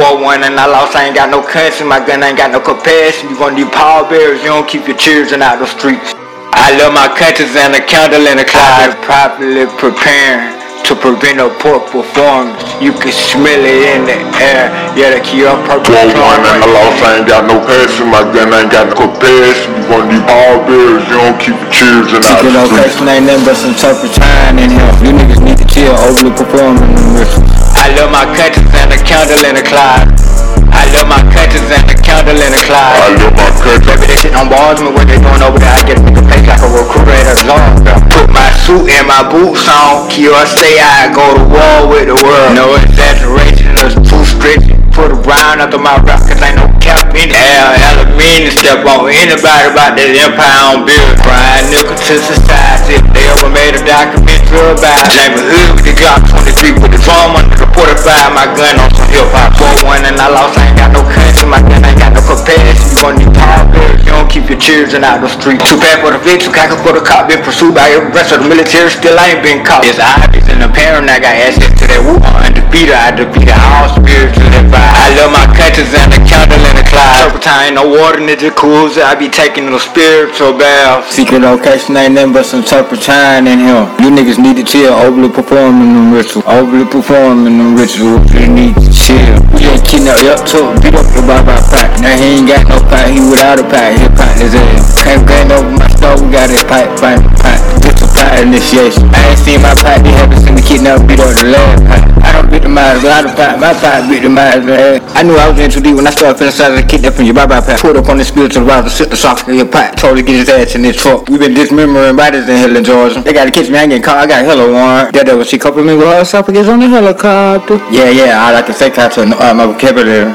4-1 and I lost, I ain't got no conscience. My gun ain't got no compassion. You gon' need pallbearers, you don't keep your children out the streets. I love my conscience and a candle in the closet. I've been properly preparing to prevent a poor performance. You can smell it in the air. Yeah, the key up purple. 4-1 and I lost, I ain't got no passion. My gun ain't got no compassion. You gon' need pallbearers, you don't keep your children out the streets. Location ain't nothing but some turpentine in here. You niggas need to chill, overly performing them rituals. I love my conscience and a candle in the closet. I love my conscience and a candle in the closet. I love my conscience. Baby, they shit on bars, me what they doing over there. I get a nigga place like a recruiter at a zone. Put my suit and my boots on. Kill, say I go to war with the world. No exaggeration, it's too strict. Put a brown under my rock, cause ain't no cap in the air. Mean to step on anybody about that empire on build. Brian Nickel to society. They ever made a documentary about Jamie Hood with the Glock 23 with the drum under the 45. My gun on some hip hop. 4-1 and I lost, I ain't got no conscience. My gun ain't got no compassion. You gon' need pallbearers, you don't keep your children out the street. Too bad for the victim, cackle for the cop. Been pursued by every rest of the military, still ain't been caught. It's obvious and apparent I got access to that woo. Undefeated, I defeated all spirits to that vibe. I love my conscience and the candle in the cloud. Turpentine, no water in the jacuzzi. I be taking no spiritual bath. Secret location ain't nothing but some turpentine in here. You niggas need to chill, overly performing them rituals. Overly performing them rituals. You need to chill. We ain't kidnapped up to beat up the Baba pack. Now he ain't got no pack, he without a pack. He pack his ass. Can't grand over my stove, we got his pipe, pack. This a pack initiation. I ain't seen my pack, they haven't seen the kidnap beat up the last pack. I don't beat the miles, a lot of pack, my pack beat the miles, man. I knew I was in too deep when I started feeling size of the kidnap from your Baba pack. Pulled up on the spiritual route to sit the soft in your pack. Told to get his ass in this truck. We been dismembering bodies in Hill in Georgia. They gotta catch me, I ain't getting caught, I got hella warrant. That was she coupled me with her esophagus on the helicopter. Yeah, I like to say that to my vocabulary.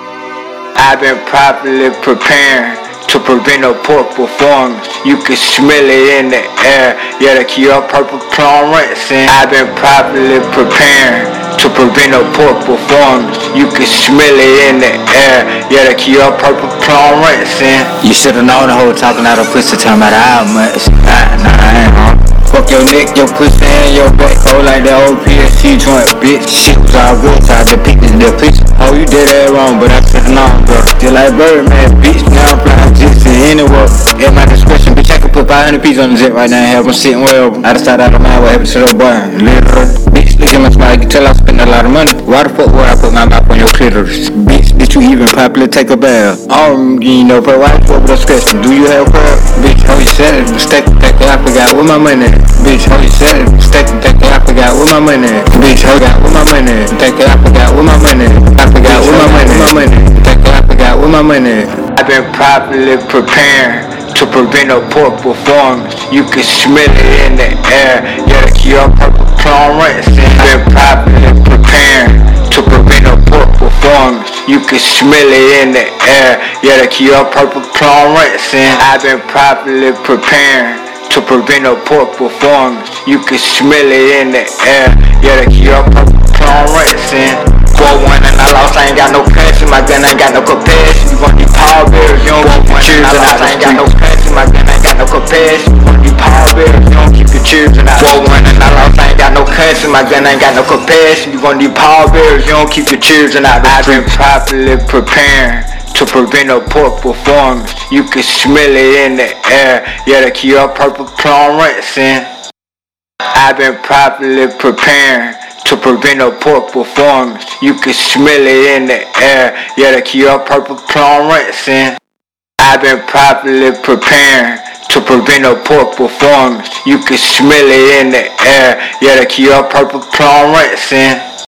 I've been properly preparing to prevent a poor performance. You can smell it in the air. Yeah, the key up purple plum rinsing. I've been properly preparing to prevent a poor performance. You can smell it in the air. Yeah, the key up purple plum rinsing. You should've known the whole talking out of pussy talking about how much. Nah, I ain't wrong. Fuck your neck, your pussy, and your back. Oh, like that old PSC joint, bitch. Shit was all good, so I depicted the picture. Oh, you did that wrong, but I should've known, bro. Still like Birdman, bitch. Now I'm flying jets in anywhere. At my discretion, bitch, I could put 500 pieces on the jet right now and have them sitting well. I decided out of mind what happened to the boy. Literally. Bitch, look at my smile, you can tell I spend a lot of money. Why the fuck would I put my mouth on your clitoris? Bitch, did you even properly take a bath? You know, bro, why the fuck would I scratch? Do you have crap? Bitch, how you said it? Stack, I forgot where my money at. Bitch, how you said it? Stack, I forgot where my money at. Bitch, I forgot where my money at. Stack, I forgot where my money at. I forgot where my money at. Stack, I forgot where my money at. I've been properly preparing to prevent a poor performance. You can smell it in the air. Yeah, the key up purple plum rinsing. I've been properly preparing to prevent a poor performance. You can smell it in the air. Yeah, the key up purple plum rinsing. I've been properly preparing to prevent a poor performance. You can smell it in the air. Yeah, the key up purple plum rinsing. 4-1 and I lost, I ain't got no conscience. My gun ain't got no compassion. You gon' need pallbearers, you don't keep your children out. I ain't got no conscience. My gun ain't got no compassion. You gon' need pallbearers, you don't keep your children out. 4-1 and I lost, I ain't got no conscience. My gun ain't got no compassion. You gon' need pallbearers, you don't keep your children out. I've been properly preparing to prevent a poor performance. You can smell it in the air. Yeah, the key up purple plum rinsing. I've been properly preparing to prevent a poor performance. You can smell it in the air. Yeah, the key up purple plum rinsing. I've been properly preparing to prevent a poor performance. You can smell it in the air. Yeah, the key up purple plum rinsing.